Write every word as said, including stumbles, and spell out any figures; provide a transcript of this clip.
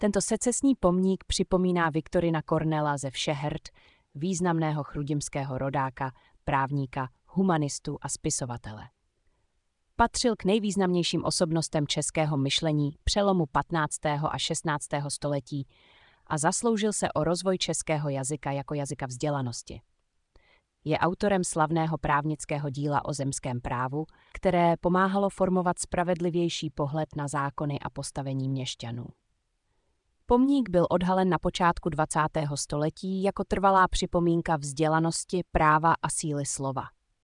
Tento secesní pomník připomíná Viktorina Kornela ze Všehrad, významného chrudimského rodáka, právníka, humanistu a spisovatele. Patřil k nejvýznamnějším osobnostem českého myšlení přelomu patnáctého a šestnáctého století a zasloužil se o rozvoj českého jazyka jako jazyka vzdělanosti. Je autorem slavného právnického díla o zemském právu, které pomáhalo formovat spravedlivější pohled na zákony a postavení měšťanů. Pomník byl odhalen na počátku dvacátého století jako trvalá připomínka vzdělanosti, práva a síly slova.